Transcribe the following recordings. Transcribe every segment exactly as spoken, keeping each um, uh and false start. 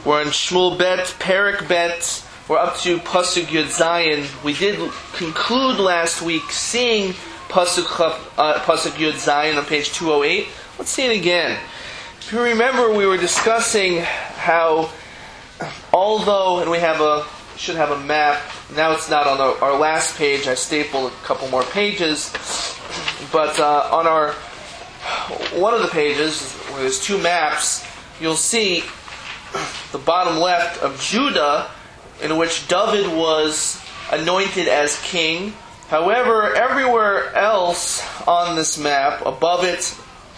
We're on Shmuel Bet, Perek Bet. We're up to Pasuk Yud Zayin. We did conclude last week seeing Pasuk, uh, Pasuk Yud Zayin on page two oh eight. Let's see it again. If you remember, we were discussing how, although, and we have a should have a map. Now it's not on the, our last page. I stapled a couple more pages, but uh, on our one of the pages where there's two maps, you'll see the bottom left of Judah, in which David was anointed as king. However, everywhere else on this map, above it,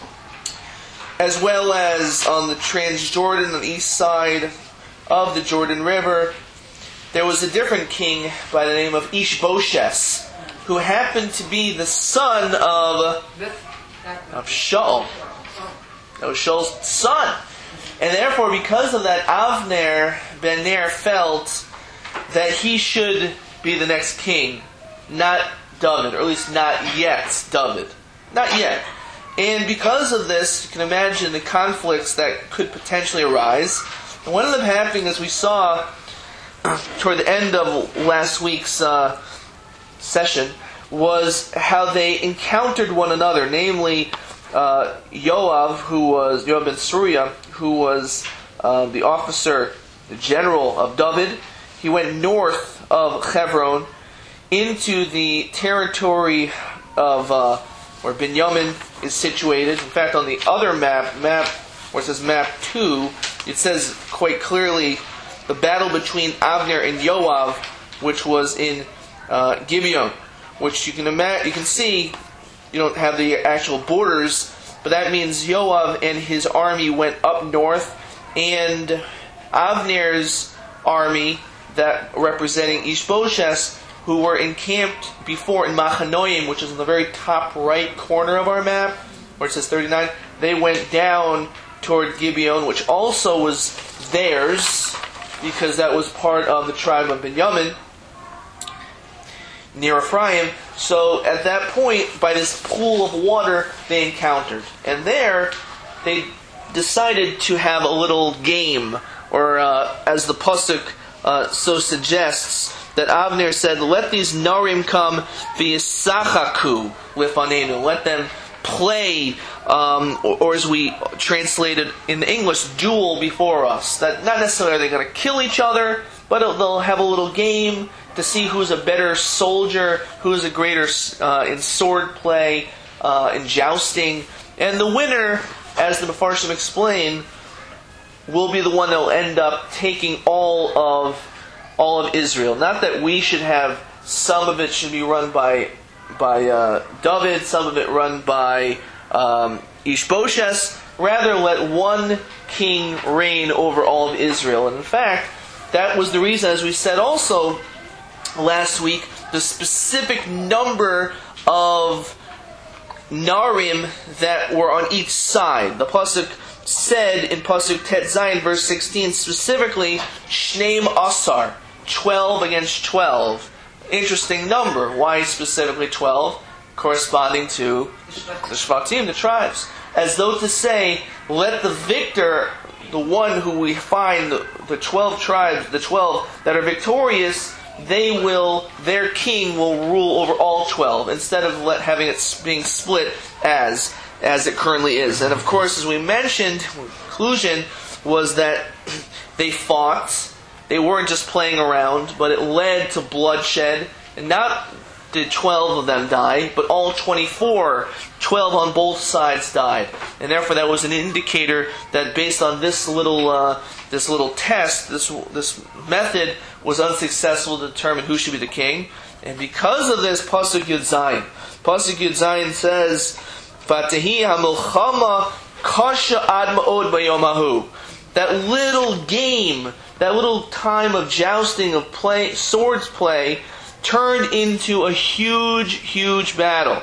as well as on the Transjordan, on the east side of the Jordan River, there was a different king by the name of Ishbosheth, who happened to be the son of, of Shaul. That was Shaul's son. And therefore, because of that, Avner ben Ner felt that he should be the next king, not David, or at least not yet David. Not yet. And because of this, you can imagine the conflicts that could potentially arise. And what ended up happening, as we saw toward the end of last week's uh, session, was how they encountered one another, namely uh, Yoav, who was Yoav ben Surya, who was uh, the officer, the general of David. He went north of Hebron into the territory of uh, where Binyamin is situated. In fact, on the other map, map where it says map two, it says quite clearly the battle between Avner and Yoav, which was in uh, Gibeon, which you can imagine, you can see. You don't have the actual borders, but that means Yoav and his army went up north, and Avner's army, that representing Ishbosheth, who were encamped before in Machanoim, which is in the very top right corner of our map, where it says thirty-nine, they went down toward Gibeon, which also was theirs, because that was part of the tribe of Binyamin, near Ephraim. So at that point, by this pool of water, they encountered. And there, they decided to have a little game, or uh, as the Pasuk uh, so suggests, that Avner said, let these Narim come v'yisachaku lifanenu. Let them play, um, or, or as we translated in the English, duel before us. That not necessarily are they going to kill each other, but they'll have a little game to see who's a better soldier, who's a greater uh, in sword play, uh, in jousting. And the winner, as the Mefarshim explain, will be the one that will end up taking all of all of Israel. Not that we should have, some of it should be run by by uh, David, some of it run by um, Ishbosheth. Rather, let one king reign over all of Israel. And in fact, that was the reason, as we said also last week, the specific number of Narim that were on each side. The Pasuk said in Pasuk Tet Zayin, verse sixteen, specifically, Shneim Asar, twelve against twelve. Interesting number. Why specifically twelve? Corresponding to the Shvatim, the tribes. As though to say, let the victor, the one who we find, the, the twelve tribes, the twelve that are victorious, they will, their king will rule over all twelve, instead of let, having it being split as as it currently is. And of course, as we mentioned, conclusion was that they fought. They weren't just playing around, but it led to bloodshed. And not did twelve of them die, but all twenty-four, twelve on both sides died. And therefore that was an indicator that based on this little uh, this little test, this this method was unsuccessful to determine who should be the king. And because of this, Pasuk Yud Zayin, Pasuk Yud Zayin says, V'tehi hamilchama kasha ad ma'od bayom hahu. That little game, that little time of jousting, of play, swords play, turned into a huge, huge battle.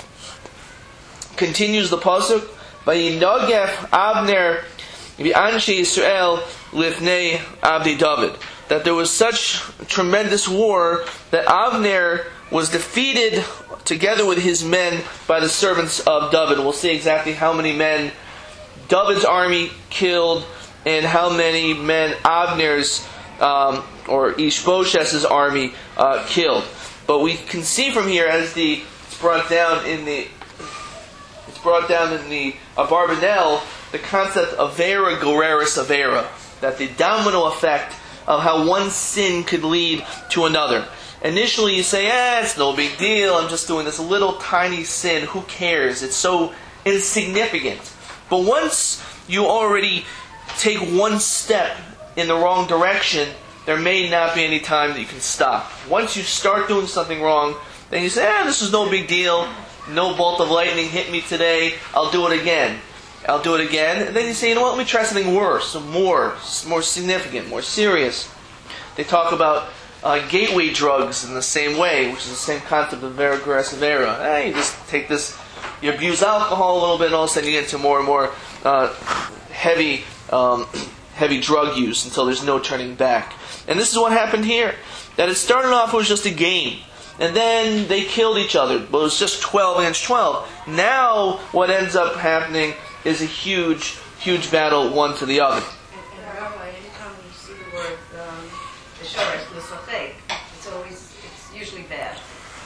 Continues the pasuk, Vayinagef Avner v'Anshe Yisrael lifnei Avdi David. That there was such tremendous war that Avner was defeated together with his men by the servants of David. We'll see exactly how many men David's army killed, and how many men Avner's um, or Ishbosheth's army uh, killed. But we can see from here, as the it's brought down in the it's brought down in the Abarbanel, the concept of Avera Goreris Avera, that the domino effect of how one sin could lead to another. Initially you say, eh, it's no big deal, I'm just doing this little tiny sin, who cares? It's so insignificant. But once you already take one step in the wrong direction, there may not be any time that you can stop. Once you start doing something wrong, then you say, eh, this is no big deal, no bolt of lightning hit me today, I'll do it again. I'll do it again. And then you say, you know what, let me try something worse, more, more significant, more serious. They talk about uh, gateway drugs in the same way, which is the same concept of Avera Goreris Avera. Eh, you just take this, you abuse alcohol a little bit, and all of a sudden you get into more and more uh, heavy, um, heavy drug use until there's no turning back. And this is what happened here. That it started off, it was just a game. And then they killed each other. But it was just twelve against twelve. Now, what ends up happening is a huge, huge battle, one to the other. And, and Rabbi, anytime you see the word um, the shoresh, l'sachek, it's always, it's usually bad.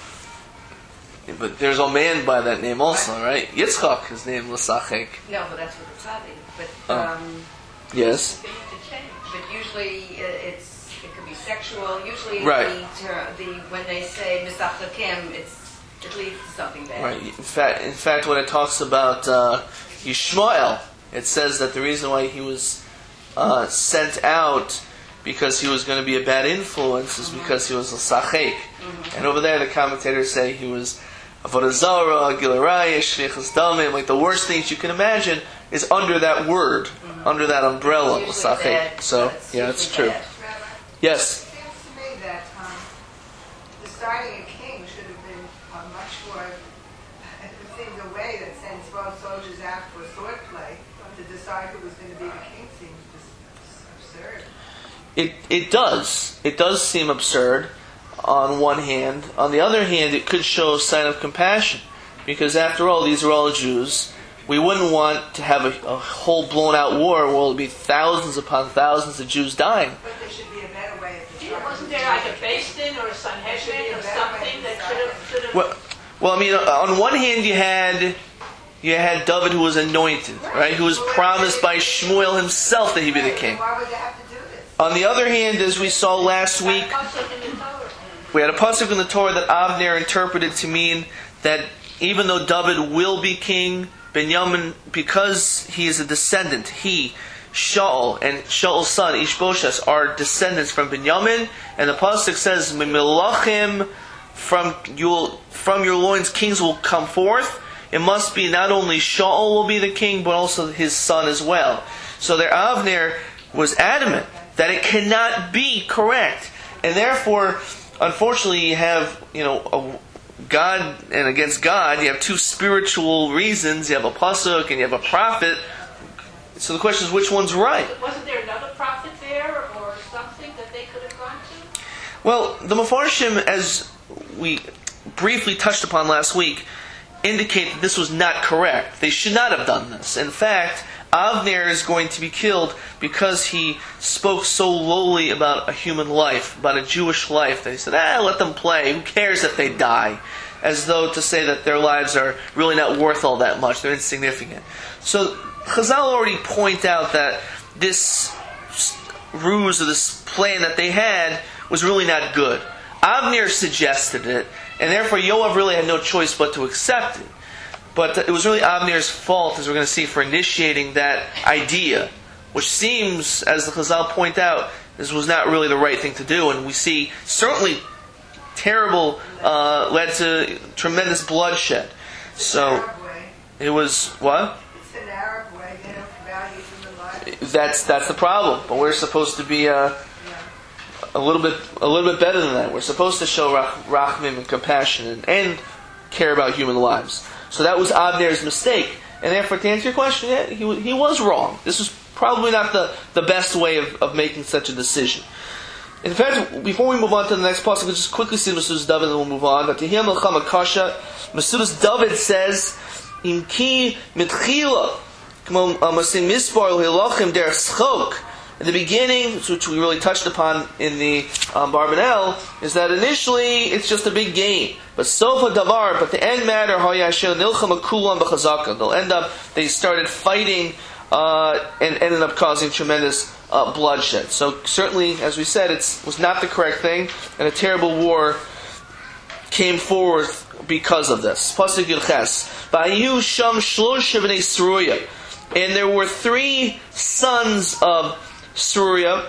Yeah, but there's a man by that name also, right? Yitzchak is named l'sachek. No, but that's what it's having. But um, Oh. Yes. but usually uh, it's it could be sexual. Usually Right. the, ter- the when they say misachakim, it's it leads to something bad. Right. In fact, in fact, when it talks about uh, Yishmael, it says that the reason why he was uh, sent out because he was going to be a bad influence is because he was a sachek. Mm-hmm. And over there, the commentators say he was avodah zarah, gilaraya, shlichus damim. Like the worst things you can imagine is under that word, mm-hmm. under that umbrella, sachek. So yeah, it's true. Bad. Yes. It seems to me that um, deciding a king should have been uh, much more, it seems a way that sends both soldiers out for sword play to decide who was going to be the king seems just absurd. It it does. It does seem absurd on one hand. On the other hand, it could show a sign of compassion. Because after all, these are all Jews. We wouldn't want to have a, a whole blown-out war where there will be thousands upon thousands of Jews dying. But there should be a better way of deciding. Wasn't there like a Basin or a Sanhedrin or something that should have... Should have Well, well, I mean, on one hand, you had you had David, who was anointed, right? Who was promised by Shmuel himself that he'd be the king. Why would they have to do this? On the other hand, as we saw last week, we had a pasuk in the Torah that Avner interpreted to mean that even though David will be king, Binyamin, because he is a descendant, he, Shaul, and Shaul's son, Ishbosheth, are descendants from Binyamin, and the pasuk says, "Mimilachim, from your from your loins kings will come forth." It must be not only Shaul will be the king, but also his son as well. So there, Avner was adamant that it cannot be correct, and therefore, unfortunately, you have you know a God and against God. You have two spiritual reasons. You have a pasuk and you have a prophet. So the question is, which one's right? Wasn't there another prophet there or something that they could have gone to? Well, the Mefarshim, as we briefly touched upon last week, indicate that this was not correct. They should not have done this. In fact, Avner is going to be killed because he spoke so lowly about a human life, about a Jewish life, that he said, ah, let them play. Who cares if they die? As though to say that their lives are really not worth all that much. They're insignificant. So Chazal already point out that this ruse or this plan that they had was really not good. Avner suggested it, and therefore Yoav really had no choice but to accept it. But it was really Avner's fault, as we're going to see, for initiating that idea, which seems, as the Chazal point out, this was not really the right thing to do. And we see certainly terrible, uh, led to tremendous bloodshed. So it was what? It's an Arab way. They don't value human life. That's that's the problem. But we're supposed to be uh, a little bit a little bit better than that. We're supposed to show rach, rachmim and compassion and, and care about human lives. So that was Avner's mistake. And therefore, to answer your question, yeah, he, he was wrong. This was probably not the, the best way of, of making such a decision. In fact, before we move on to the next pasuk, we'll just quickly see Mesudas David and then we'll move on. That Tehiyah Melchama Kasha, Mesudas David says, Im ki mitchila In the beginning, which we really touched upon in the um, Barbanel, is that initially it's just a big game. But Sofa Davar, but the end matter, they'll end up, they started fighting uh, and ended up causing tremendous uh, bloodshed. So certainly, as we said, it was not the correct thing, and a terrible war came forward because of this. Pasuk Yilches. V'ayu sham shlosha b'nei Seruya. And there were three sons of Seruya,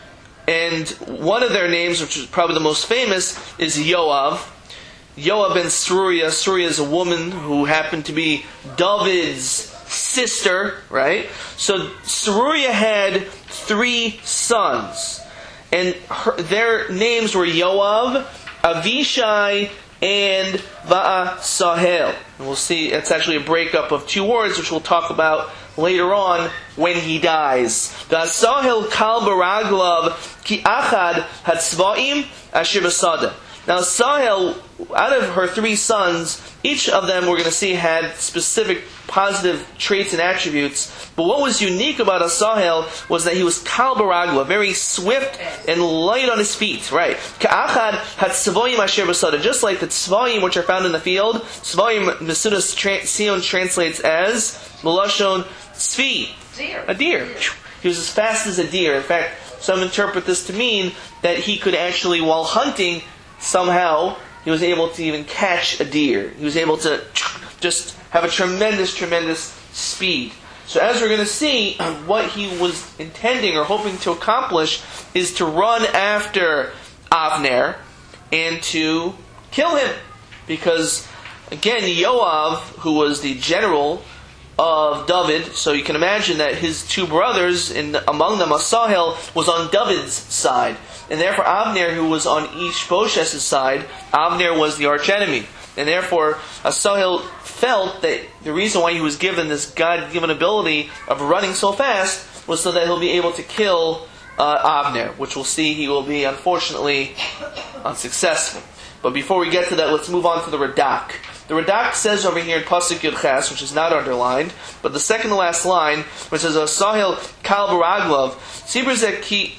and one of their names, which is probably the most famous, is Yoav. Yoav ben Seruya. Seruya is a woman who happened to be David's sister, right? So Seruya had three sons, and her, their names were Yoav, Avishai, and Va'asahel. And we'll see, it's actually a breakup of two words, which we'll talk about later on when he dies. Va'asahel kal baraglav ki achad hatzvaim asher basada. Now Sahel, out of her three sons, each of them we're going to see had specific positive traits and attributes. But what was unique about Asahel was that he was kal baragla, very swift and light on his feet. Right? Ka'achad had tzvayim asher basada, just like the tzvayim which are found in the field. Tzvayim, Mesudas Sion translates as Melashon tzvi, a deer. He was as fast as a deer. In fact, some interpret this to mean that he could actually, while hunting, somehow he was able to even catch a deer. He was able to just have a tremendous, tremendous speed. So as we're going to see, what he was intending or hoping to accomplish is to run after Avner and to kill him. Because, again, Yoav, who was the general of David, so you can imagine that his two brothers, and among them Asahel, was on David's side. And therefore Avner, who was on Ishbosheth's side, Avner was the archenemy. And therefore Asahel felt that the reason why he was given this God-given ability of running so fast was so that he'll be able to kill uh, Avner, which we'll see he will be, unfortunately, unsuccessful. But before we get to that, let's move on to the Radak. The Radak says over here in Pasuk Yudches, which is not underlined, but the second to last line, which says, Asahel kal baraglav, Sibrizek ki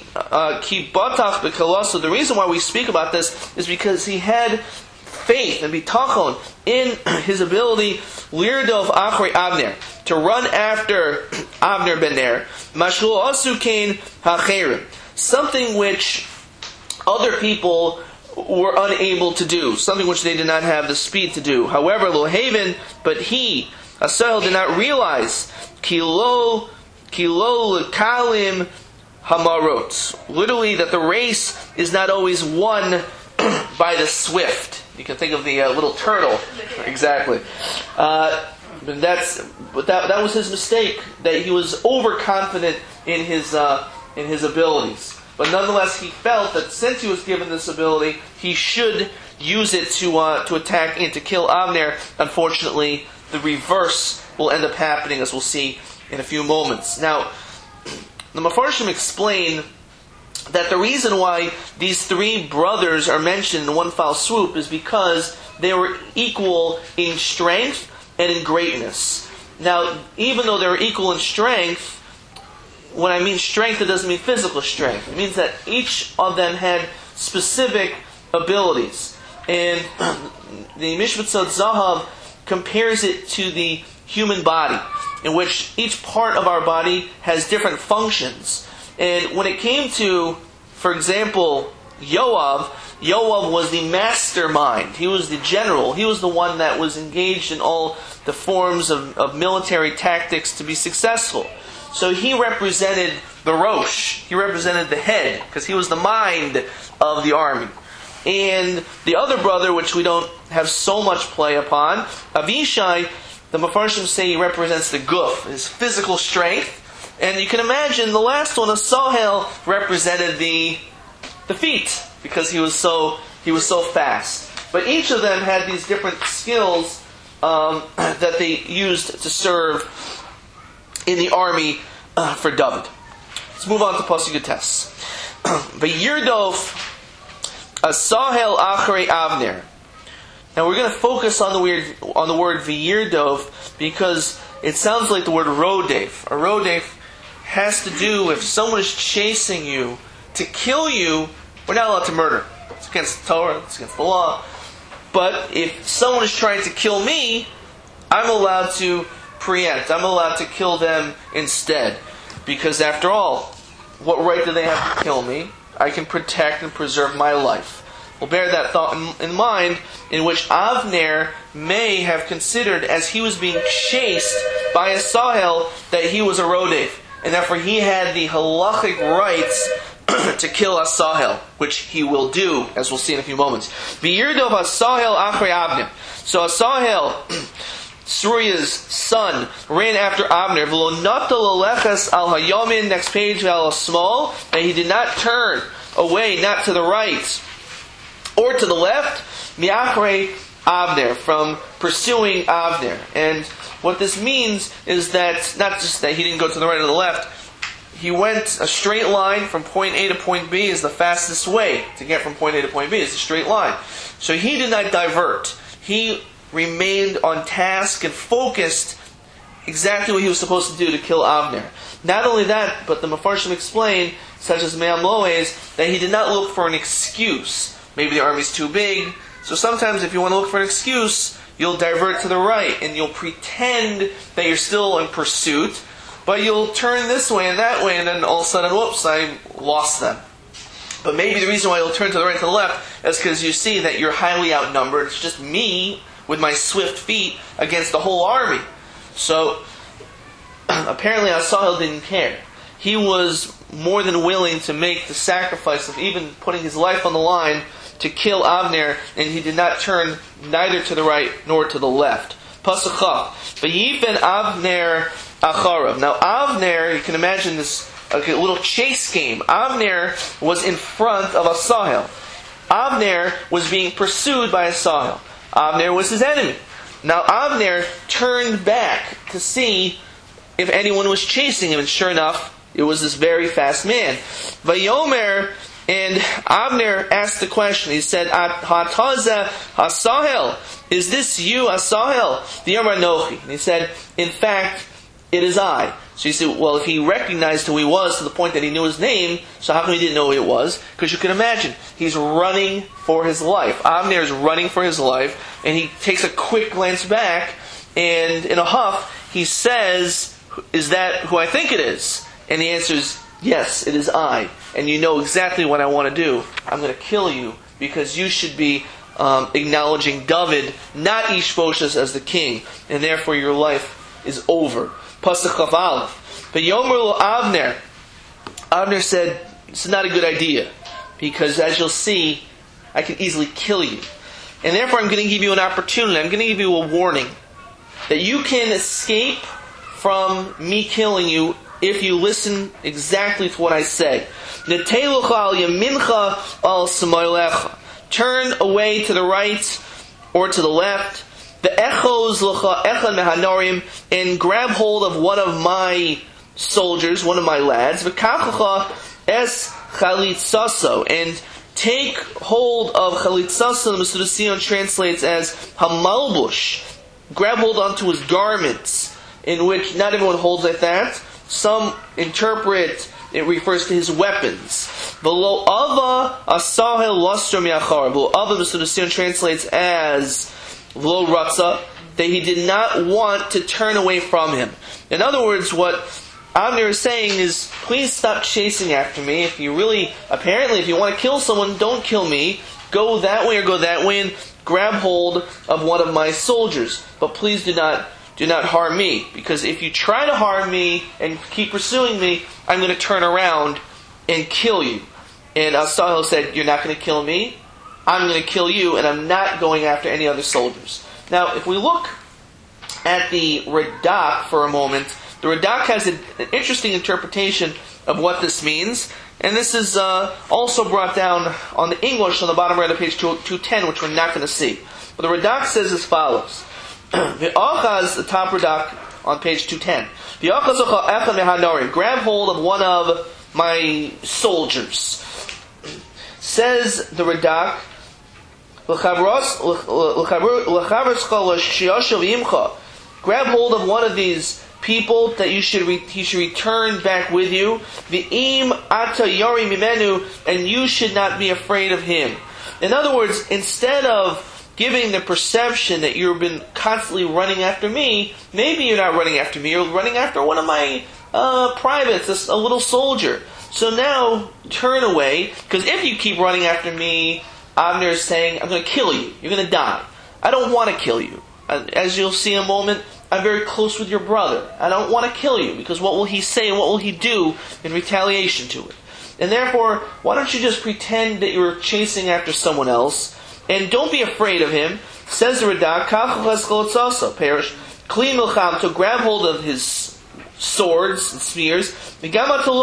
batach b'kalaso. The reason why we speak about this is because he had faith and bitachon in his ability, lirdov achrei Avner, to run after Avner ben Ner, mashlo asu kain hacherim, something which other people were unable to do, something which they did not have the speed to do. However, Lo Haven, but he, Asahel, did not realize kilo kilo lekalim hamarot, literally that the race is not always won by the swift. You can think of the uh, little turtle, exactly. Uh, but that's but that that was his mistake, that he was overconfident in his uh, in his abilities. But nonetheless, he felt that since he was given this ability, he should use it to uh, to attack and to kill Avner. Unfortunately, the reverse will end up happening, as we'll see in a few moments. Now, the Mefarshim explain that the reason why these three brothers are mentioned in one foul swoop is because they were equal in strength and in greatness. Now, even though they were equal in strength, when I mean strength, it doesn't mean physical strength. It means that each of them had specific abilities. And the Mishpat Zahav compares it to the human body, in which each part of our body has different functions. And when it came to, for example, Yoav, Yoav was the mastermind. He was the general. He was the one that was engaged in all the forms of, of military tactics to be successful. So he represented the Rosh. He represented the head, because he was the mind of the army. And the other brother, which we don't have so much play upon, Avishai, the Mefarshim say he represents the guf, his physical strength. And you can imagine the last one, Asahel, represented the the feet, because he was so he was so fast. But each of them had these different skills um, that they used to serve in the army uh, for David. Let's move on to Pasuk Yutes. V'yirdof Asahel achrei Avner. Now we're going to focus on the word on the word V'yirdof, because it sounds like the word rodef. A rodef has to do if someone is chasing you to kill you, we're not allowed to murder. It's against the Torah, it's against the law. But if someone is trying to kill me, I'm allowed to preempt. I'm allowed to kill them instead. Because after all, what right do they have to kill me? I can protect and preserve my life. We'll bear that thought in, in mind, in which Avner may have considered, as he was being chased by Asahel, that he was a rodef, and therefore he had the halachic rights to kill Asahel, which he will do, as we'll see in a few moments. V'yirdov Asahel achrei Avner. So Asahel, Surya's son, ran after Avner. V'lo natal alechas al hayomin, next page, al small, and he did not turn away, not to the right or to the left, mi'achrei Avner, from pursuing Avner. And what this means is that, not just that he didn't go to the right or the left, he went a straight line from point A to point B is the fastest way to get from point A to point B. It's a straight line. So he did not divert. He remained on task and focused exactly what he was supposed to do to kill Avner. Not only that, but the Mefarshim explain, such as Me'am Loes, that he did not look for an excuse. Maybe the army's too big. So sometimes if you want to look for an excuse, you'll divert to the right and you'll pretend that you're still in pursuit, but you'll turn this way and that way, and then all of a sudden, whoops, I lost them. But maybe the reason why you'll turn to the right and to the left is because you see that you're highly outnumbered. It's just me with my swift feet against the whole army. So apparently Asahel didn't care. He was more than willing to make the sacrifice of even putting his life on the line to kill Avner, and he did not turn neither to the right nor to the left. Pasuk Chaf. V'yifen Avner acharav. Now Avner, you can imagine this, like a little chase game. Avner was in front of Asahel. Avner was being pursued by Asahel. Avner was his enemy. Now Avner turned back to see if anyone was chasing him, and sure enough, it was this very fast man. Vayomer, and Avner asked the question. He said, Hataza Asahel, is this you, Asahel? The Yomar Nochi. And he said, in fact, it is I. So you say, well, if he recognized who he was to the point that he knew his name, so how come he didn't know who it was? Because you can imagine, he's running for his life. Avner is running for his life, and he takes a quick glance back, and in a huff, he says, is that who I think it is? And the answer is, yes, it is I. And you know exactly what I want to do. I'm going to kill you because you should be um, acknowledging David, not Ishbosheth, as the king. And therefore your life is over. Pasuk Chaf Aleph. But Yomer lo Avner. Avner said, this is not a good idea. Because as you'll see, I can easily kill you. And therefore I'm going to give you an opportunity. I'm going to give you a warning. That you can escape from me killing you if you listen exactly to what I say. Turn away to the right or to the left. And grab hold of one of my soldiers, one of my lads. And take hold of chalitzaso. The Mesudas Sion translates as hamalbush. Grab hold onto his garments, in which not everyone holds like that. Some interpret it refers to his weapons. V'lo ava asahel lostro mi'achar. V'lo ava, the Mesudas Sion translates as v'lo ratza, that he did not want to turn away from him. In other words, what Avner is saying is, please stop chasing after me. If you really, apparently, if you want to kill someone, don't kill me. Go that way or go that way and grab hold of one of my soldiers. But please do not Do not harm me, because if you try to harm me and keep pursuing me, I'm going to turn around and kill you. And Asahel said, you're not going to kill me, I'm going to kill you, and I'm not going after any other soldiers. Now, if we look at the Radak for a moment, the Radak has an, an interesting interpretation of what this means, and this is uh, also brought down on the English on the bottom right of page two ten, which we're not going to see. But the Radak says as follows. The Achaz, the top Radak on page two ten. The Achaz echad mehanorim. Grab hold of one of my soldiers. Says the Radak, grab hold of one of these people that you should re- he should return back with you. V'im ata yori mimenu, and you should not be afraid of him. In other words, instead of giving the perception that you've been constantly running after me, maybe you're not running after me, you're running after one of my uh, privates, a, a little soldier. So now, turn away, because if you keep running after me, Avner is saying, I'm going to kill you, you're going to die. I don't want to kill you. As you'll see in a moment, I'm very close with your brother. I don't want to kill you, because what will he say and what will he do in retaliation to it? And therefore, why don't you just pretend that you're chasing after someone else, and don't be afraid of him. Says the Radak, perish, kli milcham, to grab hold of his swords and spears, and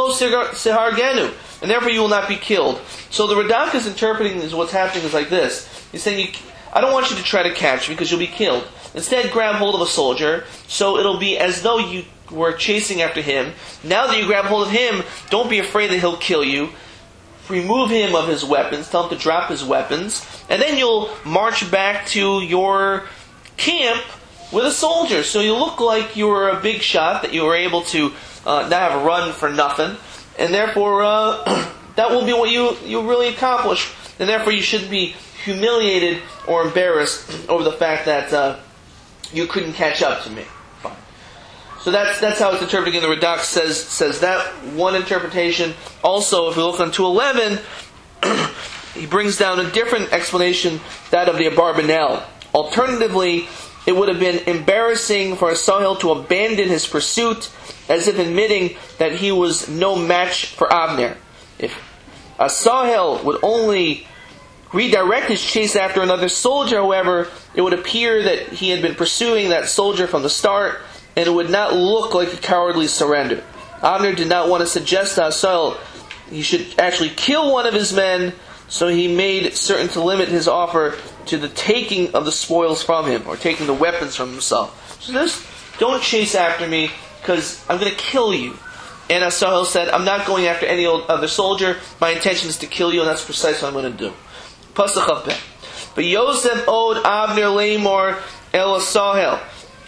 therefore you will not be killed. So the Radak is interpreting is what's happening is like this. He's saying, you, I don't want you to try to catch me because you'll be killed. Instead, grab hold of a soldier, so it'll be as though you were chasing after him. Now that you grab hold of him, don't be afraid that he'll kill you. Remove him of his weapons, tell him to drop his weapons, and then you'll march back to your camp with a soldier. So you look like you were a big shot, that you were able to uh, not have a run for nothing, and therefore uh, that will be what you, you really accomplish, and therefore you shouldn't be humiliated or embarrassed over the fact that uh, you couldn't catch up to me. Fine. So that's that's how it's interpreted. And the Radak says says that one interpretation. Also, if we look on two eleven, he brings down a different explanation, that of the Abarbanel. Alternatively, it would have been embarrassing for Asahel to abandon his pursuit, as if admitting that he was no match for Avner. If Asahel would only redirect his chase after another soldier, however, it would appear that he had been pursuing that soldier from the start, and it would not look like a cowardly surrender. Avner did not want to suggest to Asahel he should actually kill one of his men, so he made certain to limit his offer to the taking of the spoils from him, or taking the weapons from himself. So this, don't chase after me, because I'm going to kill you. And Asahel said, I'm not going after any other soldier, my intention is to kill you, and that's precisely what I'm going to do. Pasuk of Ben. But Yosef owed Avner Lamor El Asahel.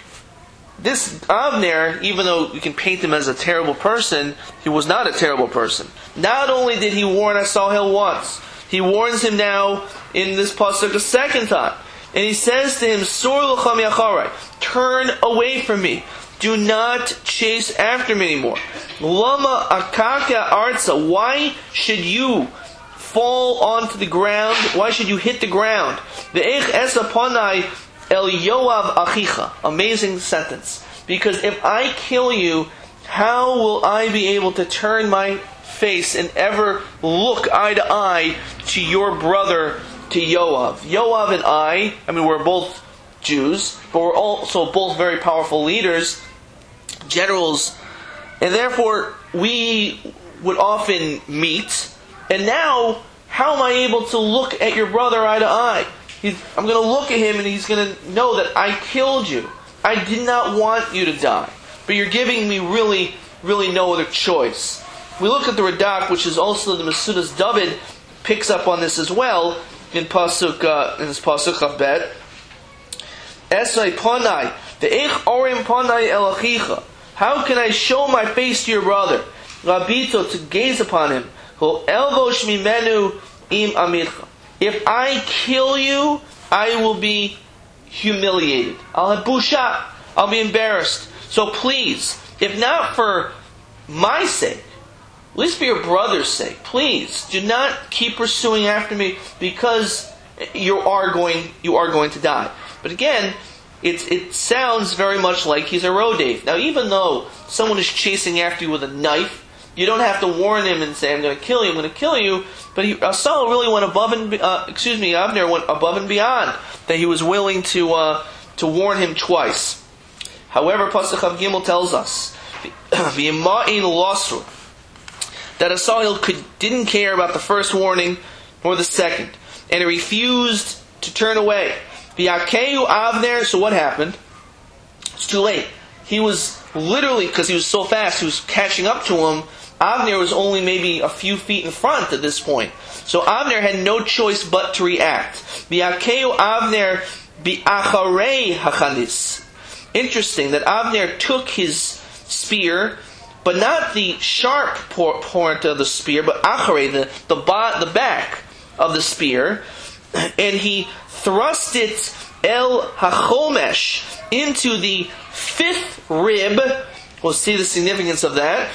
This Avner, even though we can paint him as a terrible person, he was not a terrible person. Not only did he warn Asahel once, he warns him now in this pasuk a second time. And he says to him, Sur l'cham yacharai, turn away from me. Do not chase after me anymore. Lama akaka arza, why should you fall onto the ground? Why should you hit the ground? Ve'ech esa panai el Yoav achicha. Amazing sentence. Because if I kill you, how will I be able to turn my face and ever look eye to eye to your brother, to Yoav? Yoav and I, I mean, we're both Jews, but we're also both very powerful leaders, generals, and therefore we would often meet. And now, how am I able to look at your brother eye to eye? He's, I'm going to look at him and he's going to know that I killed you. I did not want you to die. But you're giving me really, really no other choice. We look at the Radak, which is also the Masudas David, picks up on this as well, in Pasuk, uh, in this Pasuk Chavbet. Esai Panai, Ve'ech Orim Panai El Achicha. How can I show my face to your brother? Rabito, to gaze upon him. Elvosh mimenu im amircha. If I kill you, I will be humiliated. I'll have busha. I'll be embarrassed. So please, if not for my sake, at least for your brother's sake, please do not keep pursuing after me, because you are going you are going to die. But again, it it sounds very much like he's a Rodev. Now, even though someone is chasing after you with a knife, you don't have to warn him and say, I'm going to kill you, I'm going to kill you. But he, Asahel really went above and, uh, excuse me, Avner went above and beyond, that he was willing to uh, to warn him twice. However, Pasuk Chav Gimel tells us, V'yima'in losru, that Asahel could, didn't care about the first warning or the second, and he refused to turn away. V'yakehu Avner, so what happened? It's too late. He was literally, because he was so fast, he was catching up to him. Avner was only maybe a few feet in front at this point. So Avner had no choice but to react. V'yakeu Avner bi'acharei hachanis. interesting that Avner took his spear, but not the sharp point of the spear, but achere, the the, ba- the back of the spear, and he thrust it el hachomesh, into the fifth rib. We'll see the significance of that.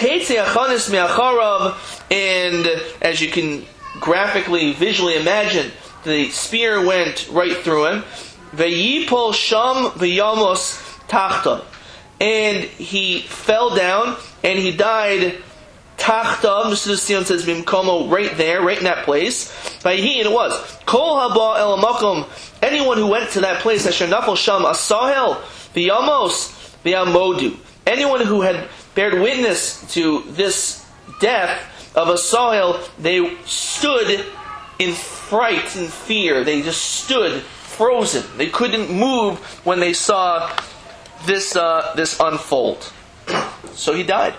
And as you can graphically, visually imagine, the spear went right through him. V'yipol sham v'yamos tachta, and he fell down and he died tachta. Mister Sion says bimkomo, right there, right in that place. Vayhi, and it was kol haba el makom. Anyone who went to that place, asher nafal sham asahel v'yamos v'yamodu. Anyone who had bared witness to this death of Asahel, they stood in fright and fear. They just stood frozen. They couldn't move when they saw this uh, this unfold. So he died.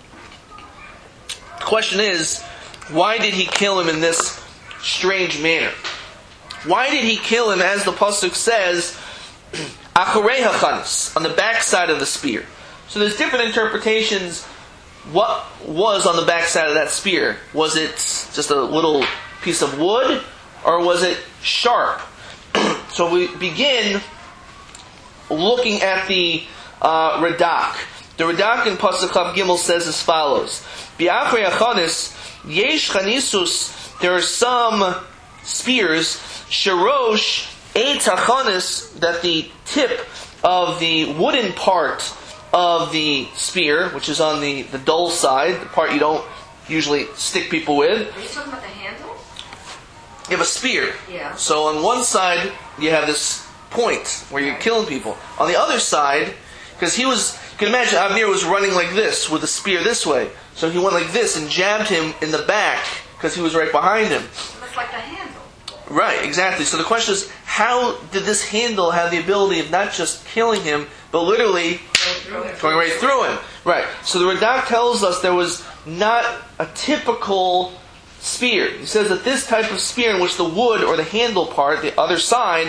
The question is, why did he kill him in this strange manner? Why did he kill him, as the pasuk says, acharei hachanis, on the backside of the spear? So there's different interpretations. What was on the backside of that spear? Was it just a little piece of wood, or was it sharp? So we begin looking at the uh, Radak. The Radak in Pasuk Chav Gimel says as follows: Bi'achrei achanis yesh chanisus. There are some spears sherosh eitz hachanis, that the tip of the wooden part of the spear, which is on the, the dull side, the part you don't usually stick people with. Are you talking about the handle? You have a spear. Yeah. So on one side, you have this point where you're killing people. On the other side, because he was, you can imagine Avner was running like this with the spear this way. So he went like this and jabbed him in the back because he was right behind him. Looks like the handle. Right, exactly. So the question is, how did this handle have the ability of not just killing him, but literally going right through him? Right. So the Radak tells us there was not a typical spear. He says that this type of spear, in which the wood or the handle part, the other side,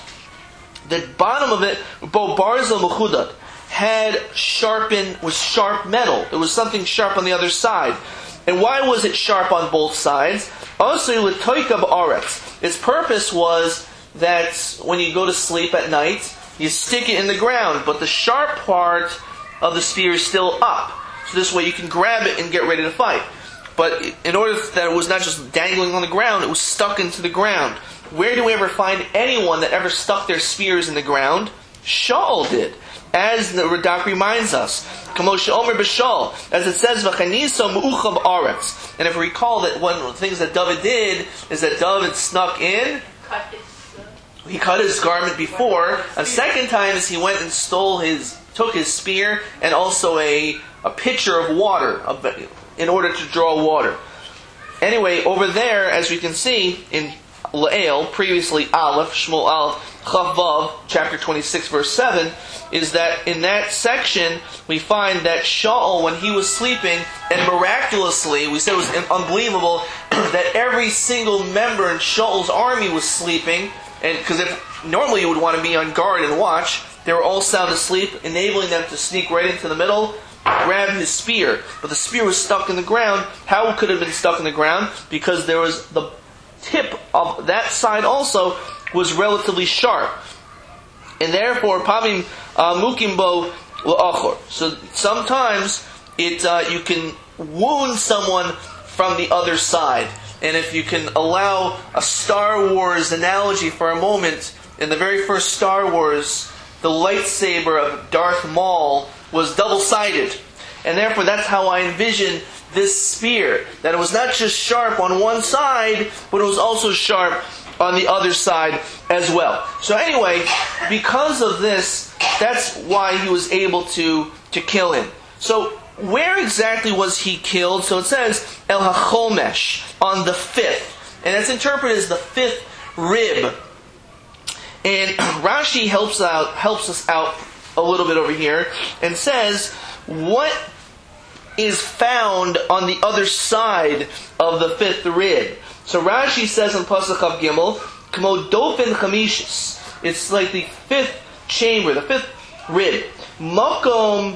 the bottom of it, bo barzel mechudad, had sharpened, was sharp metal. It was something sharp on the other side. And why was it sharp on both sides? Also, with toikab aretz, its purpose was that when you go to sleep at night, you stick it in the ground, but the sharp part of the spear is still up. So this way you can grab it and get ready to fight. But in order that it was not just dangling on the ground, it was stuck into the ground. Where do we ever find anyone that ever stuck their spears in the ground? Shaul did, as the Radak reminds us. As it says, and if we recall that one of the things that David did is that David snuck in, Cut his, uh, he cut his garment before. A second time is he went and stole his, took his spear and also a, a pitcher of water in order to draw water. Anyway, over there, as we can see in La'el, previously Aleph, Shmuel Aleph, Chav Vav, chapter twenty-six, verse seven, is that in that section we find that Shaul, when he was sleeping, and miraculously, we said it was unbelievable, that every single member in Shaul's army was sleeping, and because if normally you would want to be on guard and watch, they were all sound asleep, enabling them to sneak right into the middle, grab his spear. But the spear was stuck in the ground. How could it have been stuck in the ground? Because there was the tip of that side also was relatively sharp, and therefore pamim mukimbo la'achor. So sometimes it uh, you can wound someone from the other side, and if you can allow a Star Wars analogy for a moment, in the very first Star Wars, the lightsaber of Darth Maul was double-sided, and therefore that's how I envision this spear, that it was not just sharp on one side, but it was also sharp on the other side as well. So anyway, because of this, that's why he was able to, to kill him. So where exactly was he killed? So it says, El HaChomesh, on the fifth. And that's interpreted as the fifth rib. And Rashi helps out, helps us out a little bit over here, and says, what is found on the other side of the fifth rib? So Rashi says in Pasuk Chav Gimel, Kmo Dofen Chamishis. It's like the fifth chamber, the fifth rib. Makom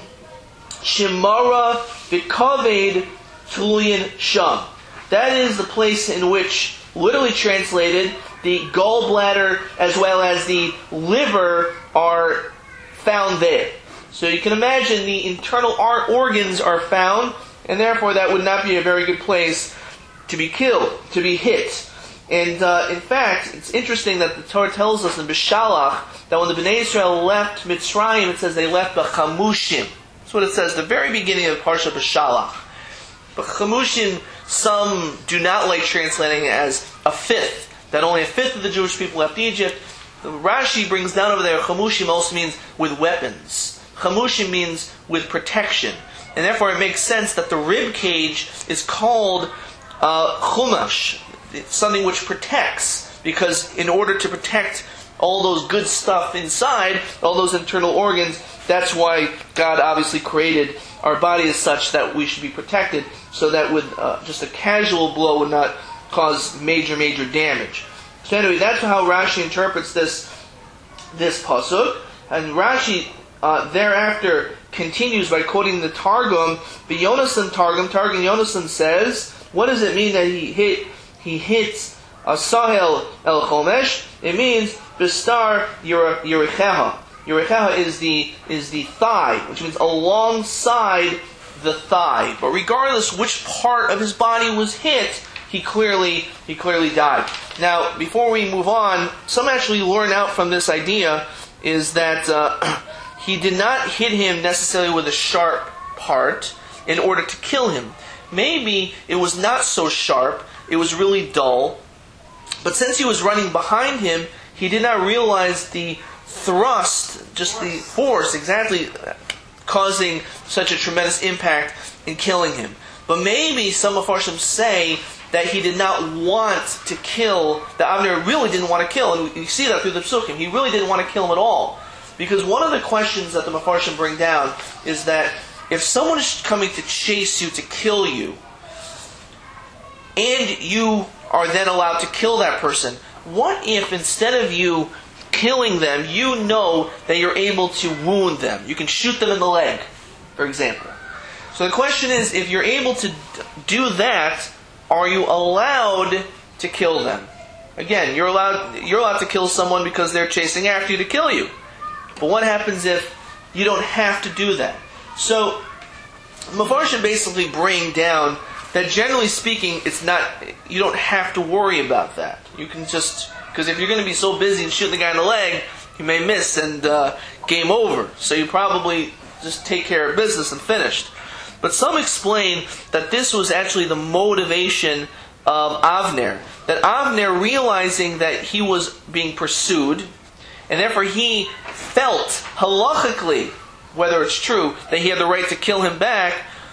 shemara v'kaved tluyin sham. That is the place in which, literally translated, the gallbladder as well as the liver are found there. So you can imagine the internal organs are found, and therefore that would not be a very good place to be killed, to be hit. And uh, in fact, it's interesting that the Torah tells us in Bishalach that when the Bnei Israel left Mitzrayim, it says they left B'chamushim. That's what it says at the very beginning of Parsha Bishalach. But Chamushim, some do not like translating it as a fifth, that only a fifth of the Jewish people left Egypt. The Rashi brings down over there, Chamushim also means with weapons. Chamushim means with protection. And therefore it makes sense that the rib cage is called uh, Chumash, something which protects, because in order to protect all those good stuff inside, all those internal organs, that's why God obviously created our body as such that we should be protected, so that with uh, just a casual blow would not cause major, major damage. So anyway, that's how Rashi interprets this this pasuk, and Rashi uh, thereafter continues by quoting the Targum. The Yonasan Targum, Targum Yonasan says, what does it mean that he hit he hits a sahel el chomesh? It means bistar yericheha. Yericheha is the is the thigh, which means alongside the thigh. But regardless which part of his body was hit, he clearly he clearly died. Now, before we move on, some actually learn out from this idea is that uh, he did not hit him necessarily with a sharp part in order to kill him. Maybe it was not so sharp, it was really dull. But since he was running behind him, he did not realize the thrust, just the force, exactly causing such a tremendous impact in killing him. But maybe some Mefarshim say that he did not want to kill, that Avner really didn't want to kill, and you see that through the Psukim. He really didn't want to kill him at all. Because one of the questions that the Mefarshim bring down is that if someone is coming to chase you, to kill you, and you are then allowed to kill that person, what if instead of you killing them, you know that you're able to wound them? You can shoot them in the leg, for example. So the question is, if you're able to do that, are you allowed to kill them? Again, you're allowed you're allowed to kill someone because they're chasing after you to kill you. But what happens if you don't have to do that? So, Mefarshim basically bring down that generally speaking, it's not, you don't have to worry about that. You can just, because if you're going to be so busy and shooting the guy in the leg, you may miss and uh, game over. So you probably just take care of business and finished. But some explain that this was actually the motivation of Avner. That Avner, realizing that he was being pursued, and therefore he felt halachically, whether it's true, that he had the right to kill him back.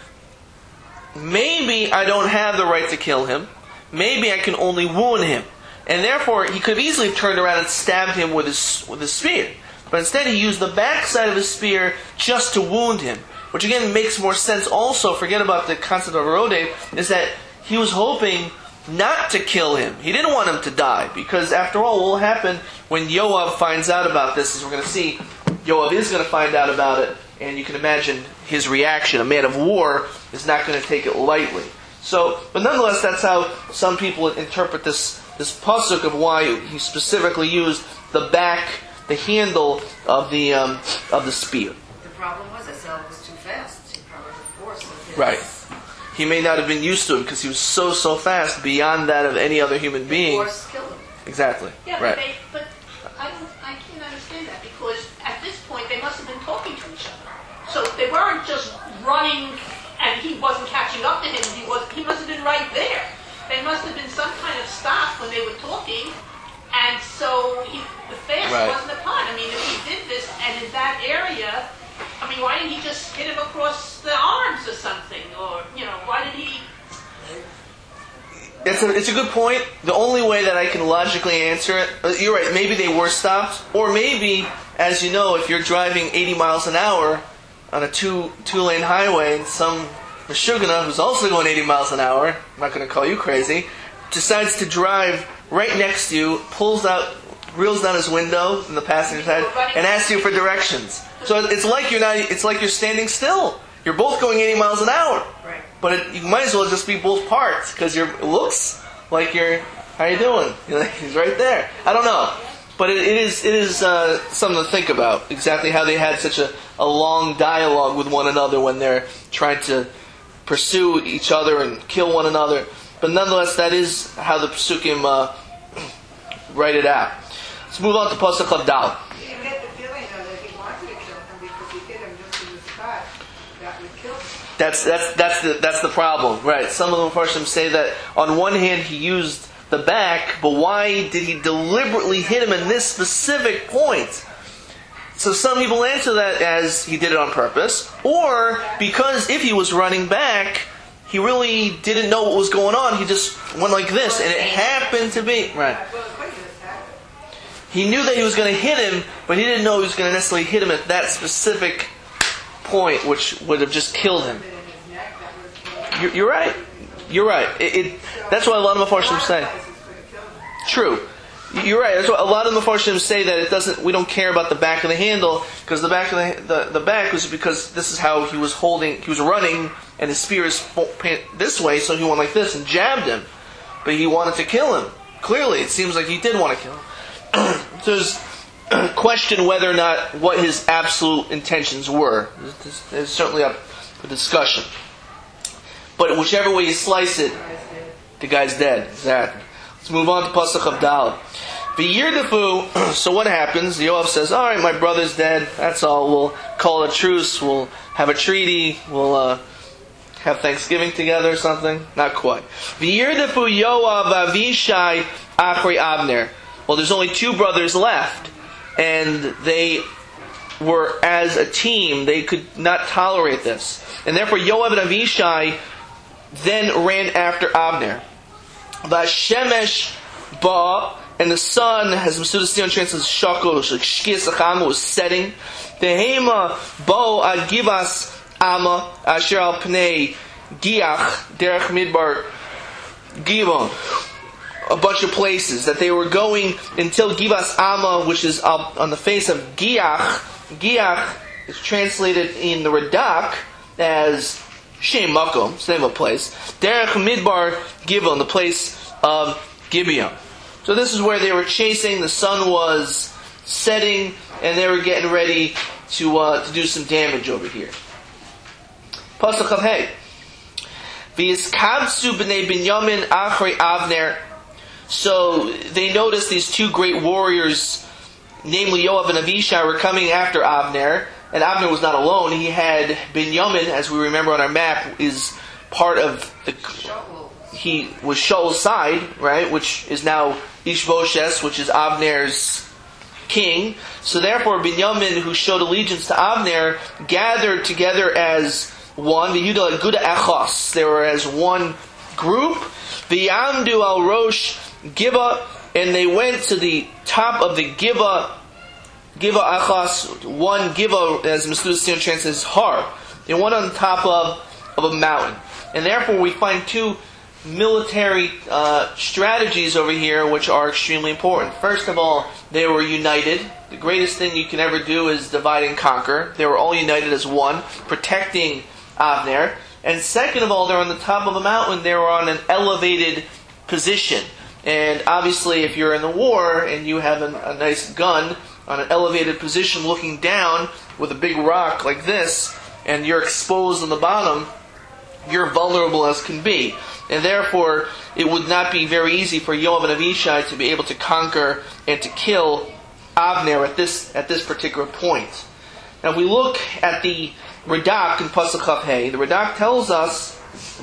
Maybe I don't have the right to kill him. Maybe I can only wound him. And therefore, he could have easily turned around and stabbed him with his with his spear. But instead, he used the backside of his spear just to wound him. Which again makes more sense also, forget about the concept of Rodeh, is that he was hoping not to kill him. He didn't want him to die. Because after all, what will happen when Yoav finds out about this, as we're going to see, Yoav is going to find out about it. And you can imagine his reaction. A man of war is not going to take it lightly. So, but nonetheless, that's how some people interpret this this pasuk of why he specifically used the back, the handle of the um, of the spear. The problem was that Saul was too fast. He probably the force of his... Right. He may not have been used to it because he was so so fast beyond that of any other human being. The force killed him. Exactly. Yeah, right. but, they, but I don't, I can't understand that because at this point they must have been talking to each other. So they weren't just running and he wasn't catching up to him. He was. He must have been right there. There must have been some kind of stop when they were talking, and so he, the fast Right. wasn't upon. I mean, if he did this and in that area, I mean, why didn't he just hit him across the arms or something? Or you know, why did he? It's a, it's a good point. The only way that I can logically answer it, uh, you're right, maybe they were stopped. Or maybe, as you know, if you're driving eighty miles an hour on a two, two-lane highway and some Meshugana, who's also going eighty miles an hour, I'm not going to call you crazy, decides to drive right next to you, pulls out, reels down his window in the passenger side and asks you for directions. So it's like you're not. It's like you're standing still. You're both going eighty miles an hour. Right. But it, you might as well just be both parts because you're. It looks like you're. How you doing? You're like, he's right there. I don't know, but it, it is. It is uh, something to think about. Exactly how they had such a, a long dialogue with one another when they're trying to pursue each other and kill one another. But nonetheless, that is how the Pesukim uh, write it out. Let's move on to Pasuk Chav Dal. You get the feeling though that he wanted to kill him because he hit him just in the spot that would kill him. That's that's that's the that's the problem, right? Some of the Mepharshim say that on one hand he used the back, but why did he deliberately hit him in this specific point? So some people answer that as he did it on purpose, or because if he was running back, he really didn't know what was going on. He just went like this, and it happened to be right. Well, it couldn't just happen. He knew that he was going to hit him, but he didn't know he was going to necessarily hit him at that specific point, which would have just killed him. Bit in his neck that would have killed him. You're, you're right. You're right. It, it, that's why a lot of Mepharshim say. True. You're right. That's what a lot of Mepharshim say, that it doesn't. We don't care about the back of the handle because the back of the, the the back was because this is how he was holding. He was running, and his spear is this way, so he went like this and jabbed him. But he wanted to kill him. Clearly, it seems like he did want to kill him. So there's a question whether or not what his absolute intentions were. There's certainly up for discussion. But whichever way you slice it, the guy's dead. Exactly. Let's move on to Pasuk Chav Dal. V'yirdefu. So what happens? Yoav says, "All right, my brother's dead. That's all. We'll call a truce. We'll have a treaty. We'll uh, have Thanksgiving together or something." Not quite. V'yirdefu Yoav Avishai Achri Avner. Well, there's only two brothers left, and they were as a team. They could not tolerate this, and therefore Yoav and Avishai then ran after Avner. Vashemesh ba, and the sun, as Masuda Sion translates, shako, shkis achama, was setting. Tehema bo ad givas ama asher al pnei giach derech midbar givon. A bunch of places that they were going until Givas Amma, which is up on the face of Giach. Giach is translated in the Radak as Shem Makom, it's the name of a place. Derech Midbar Givon, the place of Gibeon. So this is where they were chasing. The sun was setting, and they were getting ready to uh, to do some damage over here. Pasuk Chav Hey. V'yiskavtzu b'nei Binyamin achri Avner. So they noticed these two great warriors, namely Yoav and Avishai, were coming after Avner. And Avner was not alone. He had Binyamin, as we remember on our map, is part of the... He was Shaul's side, right? Which is now Ishbosheth, which is Avner's king. So therefore, Binyamin, who showed allegiance to Avner, gathered together as one. V'yuda Guda Echos. They were as one group. V'yamdu al Rosh Giva, and they went to the top of the Giva, Giva Achas, one Giva, as Masuda Sion translates, Har. They went on top of, of a mountain. And therefore we find two military uh, strategies over here which are extremely important. First of all, they were united. The greatest thing you can ever do is divide and conquer. They were all united as one, protecting Avner. And second of all, they're on the top of a mountain. They were on an elevated position. And obviously, if you're in the war and you have an, a nice gun on an elevated position looking down with a big rock like this, and you're exposed on the bottom, you're vulnerable as can be. And therefore, it would not be very easy for Yoav and Avishai to be able to conquer and to kill Avner at this at this particular point. Now, if we look at the Radak in Pasuk Chav Hey, the Radak tells us,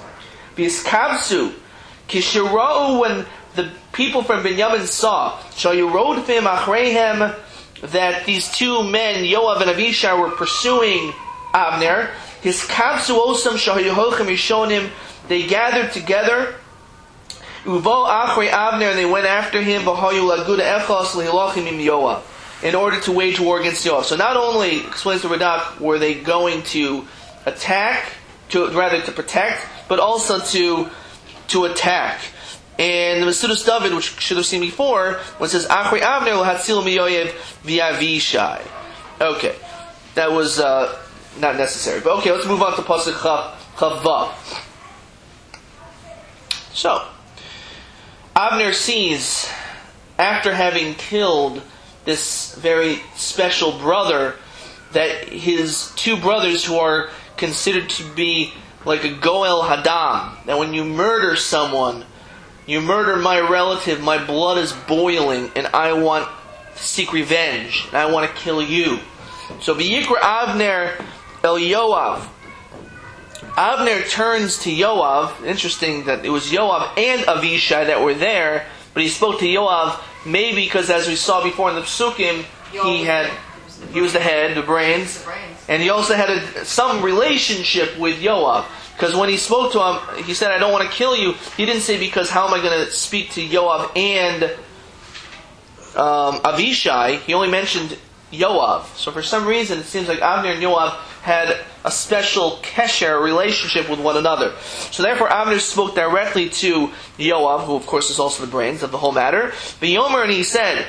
V'yiskavtzu, Kishira'u, when the people from Binyamin saw, Shayirodfim Achreihem, that these two men, Yoav and Avishai, were pursuing Avner, his Kavsu Osam Shayiholchem Yishonim, they gathered together, Uvo Achrei Avner, and they went after him, V'hayu Laguda Echos Lihilachim Im Yoav, in order to wage war against Yoav. So not only, explains the Radak, were they going to attack, to rather to protect, but also to to attack. And the Mesudas David, which should have seen before, when it says Achri Avner l'hatzil miyoyev v'Avishai. Okay, that was uh, not necessary. But okay, let's move on to pasuk Chav Vav. So, Avner sees, after having killed this very special brother, that his two brothers who are considered to be like a Goel Hadam, that when you murder someone, you murder my relative, my blood is boiling, and I want to seek revenge, and I want to kill you. So V'yikra Avner el Yoav. Avner turns to Yoav. Interesting that it was Yoav and Avishai that were there, but he spoke to Yoav maybe because, as we saw before in the Psukim, he had he was the head, the brains, and he also had a, some relationship with Yoav. Because when he spoke to him, he said, I don't want to kill you. He didn't say, because how am I going to speak to Yoav and um, Avishai? He only mentioned Yoav. So for some reason, it seems like Avner and Yoav had a special kesher, relationship with one another. So therefore, Avner spoke directly to Yoav, who of course is also the brains of the whole matter. V'yomer, and he said,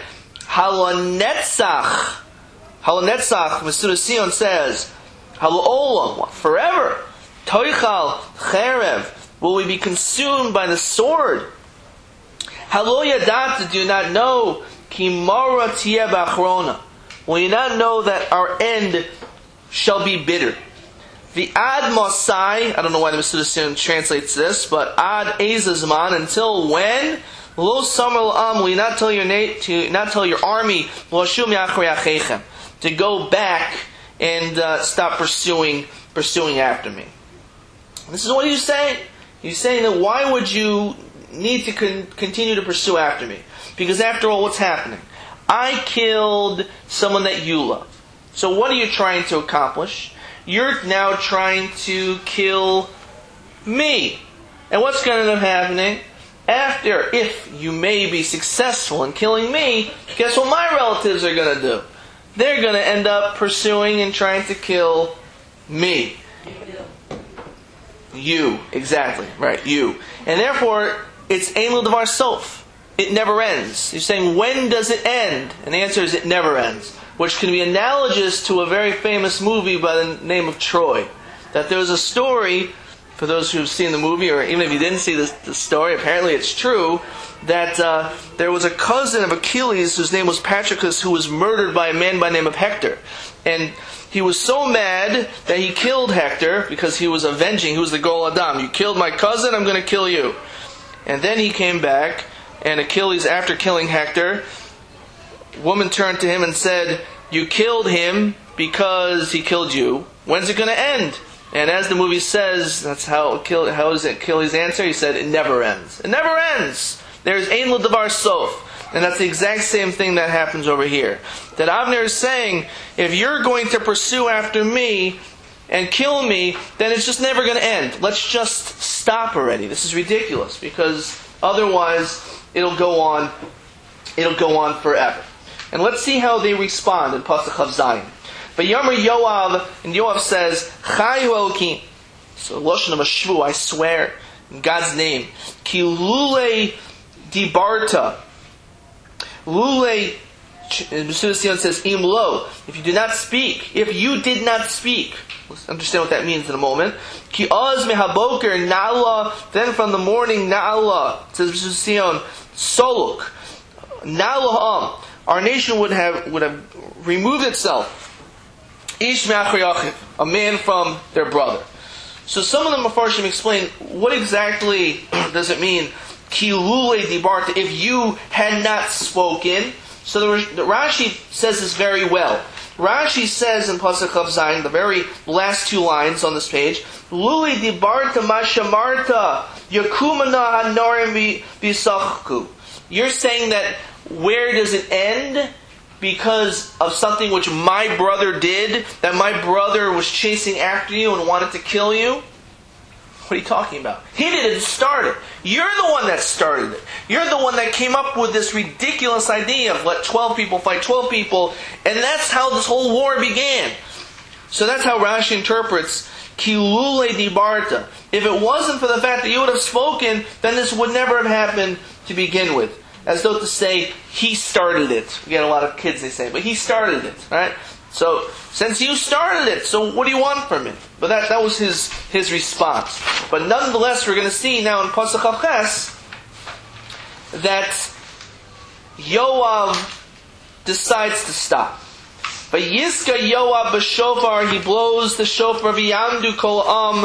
Halanetzach. Halanetzach, Mesudas Sion says, Halaolam, forever. Toichal cherev, will we be consumed by the sword? Halo yadata, do you not know? Ki mara tiyeh b'achrona, will you not know that our end shall be bitter? The ad mosai, I don't know why the Mesudas translates this, but ad ezazman, until when? Lo samar l'am, will you not tell your na- to not tell your army l'ashum yachri achechem, to go back and uh, stop pursuing pursuing after me? This is what he's saying. He's saying that why would you need to con- continue to pursue after me? Because after all, what's happening? I killed someone that you love. So what are you trying to accomplish? You're now trying to kill me. And what's going to end up happening? After, if you may be successful in killing me, guess what my relatives are going to do? They're going to end up pursuing and trying to kill me. You, exactly, right, you. And therefore, it's Ein Lo Davar Sof. It never ends. You're saying, when does it end? And the answer is, it never ends. Which can be analogous to a very famous movie by the name of Troy. That there was a story, for those who've seen the movie, or even if you didn't see this, the story, apparently it's true, that uh, there was a cousin of Achilles whose name was Patroclus, who was murdered by a man by the name of Hector. And he was so mad that he killed Hector because he was avenging. He was the Gol Adam. You killed my cousin, I'm going to kill you. And then he came back, and Achilles, after killing Hector, woman turned to him and said, you killed him because he killed you. When's it going to end? And as the movie says, that's how, how is Achilles' answer? He said, it never ends. It never ends. There's Ein Lo Davar Sof. And that's the exact same thing that happens over here. That Avner is saying, if you're going to pursue after me and kill me, then it's just never going to end. Let's just stop already. This is ridiculous, because otherwise it'll go on, it'll go on forever. And let's see how they respond in Pasuk Chav Zayin. But Yomer Yoav, and Yoav says, Chayu Elokim. So Lashon of a Shvu, I swear, in God's name, Ki lule dibarta. Lule, Mesudas Sion says, Im lo, if you do not speak, if you did not speak, let's understand what that means in a moment. Ki oz mehaboker na'ala, then from the morning na'ala, says Mesudas Sion, soluk, na'ala am, our nation would have would have removed itself, ish me'achri achiv, a man from their brother. So some of the Mefarshim explain, what exactly does it mean? Ki lule dibarta, if you had not spoken. So the, the Rashi says this very well. Rashi says in Pasuk Chav Zayin, the very last two lines on this page, Lule dibarta mashamarta yakumana hanorim bisachku. You're saying that where does it end? Because of something which my brother did, that my brother was chasing after you and wanted to kill you? What are you talking about? He didn't start it. You're the one that started it. You're the one that came up with this ridiculous idea of let twelve people fight twelve people, and that's how this whole war began. So that's how Rashi interprets Kilule dibarta. If it wasn't for the fact that you would have spoken, then this would never have happened to begin with. As though to say, he started it. We get a lot of kids, they say, but he started it, right? So, since you started it, so what do you want from it? But that, that was his, his response. But nonetheless, we're going to see now in Pasuk Ches that Yoav decides to stop. But Yiska Yoav b'shofar, he blows the shofar, v'yamdu kol am,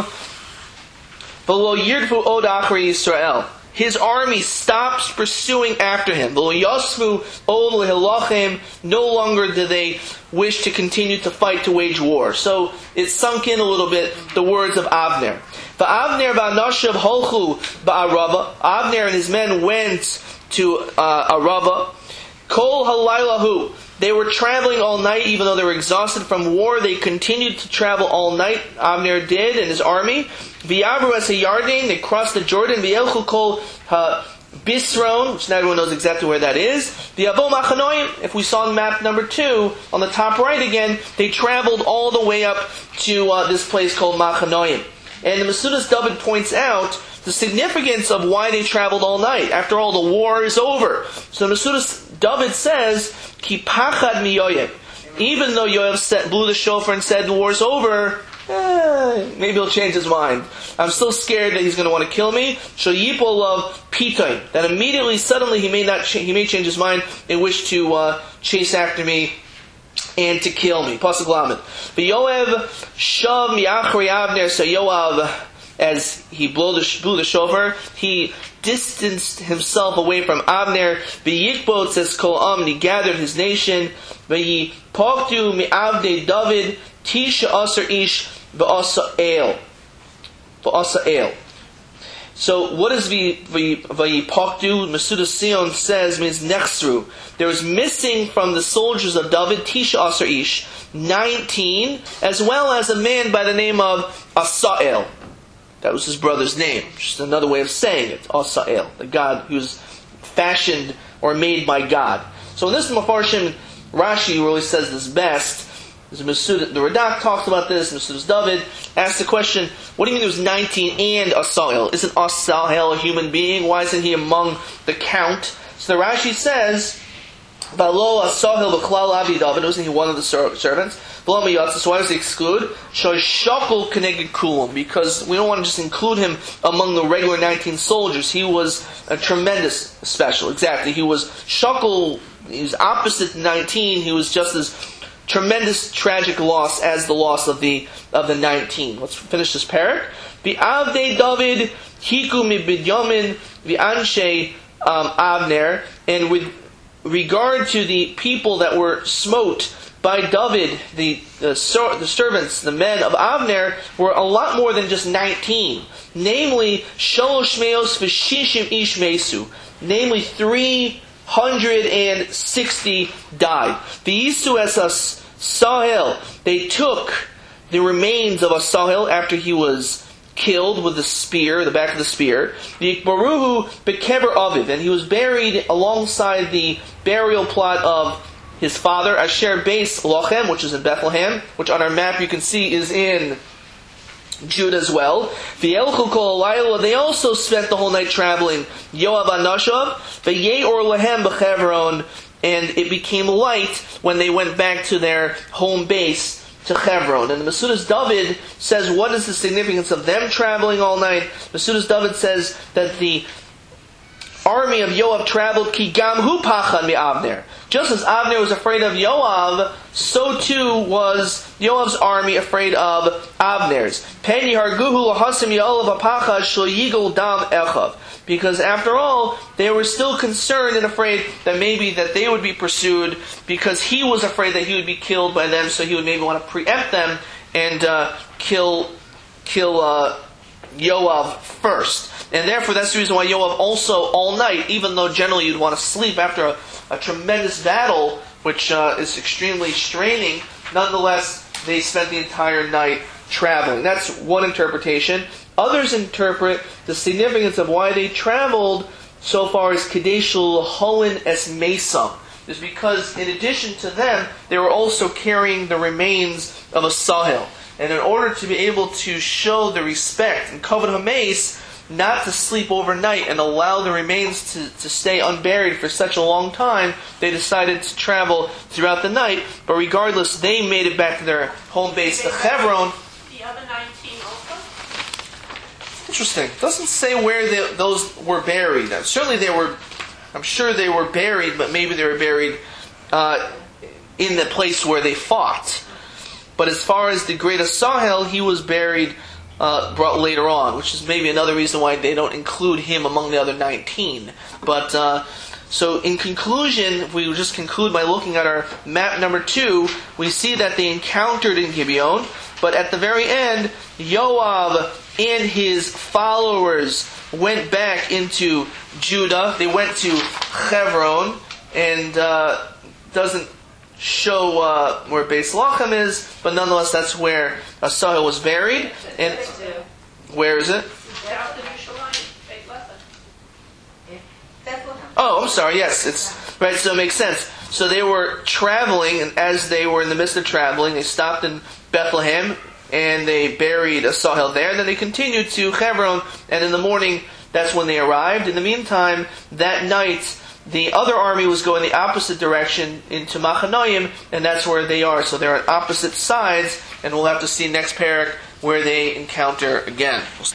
v'lo yirfu od achri Yisrael. His army stops pursuing after him. V'lo yosvu od lehilachem, no longer do they wish to continue to fight, to wage war. So it sunk in a little bit, the words of Avner. V'Avner v'anashav holchu ba'arava. Avner and his men went to uh, Arava. Kol halaylahu. They were traveling all night, even though they were exhausted from war. They continued to travel all night. Avner did, and his army. V'yavru es hayarden. They crossed the Jordan. V'yelchu kol ha-bisron, which now everyone knows exactly where that is. V'yavo machanoim. If we saw on map number two, on the top right again, they traveled all the way up to uh, this place called Machanoim. And the Mesudas David points out the significance of why they traveled all night. After all, the war is over. So Mesudas David says, Ki pachad mi Yoav. Even though Yoav said, blew the shofar and said the war's over, eh, maybe he'll change his mind. I'm still scared that he's going to want to kill me. So Yipol of Pitoin. That immediately, suddenly, he may not, cha- he may change his mind and wish to uh, chase after me and to kill me. Pasuk Lamed. But Yoav shav mi'achri Avner. So Yoav, as he blew the, blew the shofar, he distanced himself away from Avner. V'yikbot, says Kol Am, and he gathered his nation. V'yipoktu mi'avdei David tisha asar ish v'asa el. V'asa el. So what is V'yipoktu? Mesudas Sion says, means nechsru. There was missing from the soldiers of David tisha asar ish, nineteen, as well as a man by the name of Asael. That was his brother's name. Just another way of saying it. Asael. The God who was fashioned or made by God. So in this Mefarshim, Rashi really says this best. The Radak talks about this. Mesudas David asks the question, what do you mean there was nineteen and Asael? Isn't Asael a human being? Why isn't he among the count? So the Rashi says, Valo Asael v'klal avi David. Wasn't he one of the servants? So why does he exclude? Shakul keneged kulam, because we don't want to just include him among the regular nineteen soldiers. He was a tremendous special. Exactly. He was shakul, he was opposite to nineteen. He was just as tremendous tragic loss as the loss of the of the nineteen. Let's finish this parak. V'avdei David hiku mi bidyamin v'anshe Avner, and with regard to the people that were smote by David, the, the the servants, the men of Avner, were a lot more than just nineteen. Namely, Shalosh Meos V'Shishim Ish Mesu. Namely, three hundred sixty died. The Yisu es Asahel. They took the remains of Asahel after he was killed with the spear, the back of the spear. The Ikbaruhu Bekever Aviv, and he was buried alongside the burial plot of his father, Asher Beis Lochem, which is in Bethlehem, which on our map you can see is in Judah as well. V'yelchu kol halayla, they also spent the whole night traveling. Yoav anashav, v'yeor lehem b'Chevron, and it became light when they went back to their home base, to Hebron. And the Mesudas David says, what is the significance of them traveling all night? Mesudas David says that the army of Yoav traveled ki gam hu pachad mi Avner. Just as Avner was afraid of Yoav, so too was Yoav's army afraid of Avner's. Pen yiharguhu lahasim ya'olav apachad shlo yigol dam echav. Because after all, they were still concerned and afraid that maybe that they would be pursued, because he was afraid that he would be killed by them, so he would maybe want to preempt them and uh, kill kill uh, Yoav first. And therefore, that's the reason why Yoav also all night, even though generally you'd want to sleep after a, a tremendous battle, which uh, is extremely straining, nonetheless, they spent the entire night traveling. That's one interpretation. Others interpret the significance of why they traveled so far as Kadeshul Holin es Mesam. Is because in addition to them, they were also carrying the remains of Asahel. and in order to be able to show the respect and kavod hameis, not to sleep overnight and allow the remains to, to stay unburied for such a long time, they decided to travel throughout the night. But regardless, they made it back to their home base, the Hebron. The other nineteen also? Interesting. It doesn't say where they, those were buried. Now, certainly they were, I'm sure they were buried, but maybe they were buried uh, in the place where they fought. But as far as the great Asahel, he was buried uh, brought later on, which is maybe another reason why they don't include him among the other nineteen. But uh, so in conclusion, if we just conclude by looking at our map number two, we see that they encountered in Gibeon, but at the very end, Yoav and his followers went back into Judah. They went to Hebron, and uh, doesn't show uh, where Beis Lachem is, but nonetheless, that's where Asahel was buried. And where is it? South of Yerushalayim, Beit Lechem. Bethlehem. Oh, I'm sorry. Yes, it's right. So it makes sense. So they were traveling, and as they were in the midst of traveling, they stopped in Bethlehem, and they buried Asahel there. Then they continued to Hebron, and in the morning, that's when they arrived. In the meantime, that night, the other army was going the opposite direction into Machanoim, and that's where they are. So they're on opposite sides, and we'll have to see next parak where they encounter again.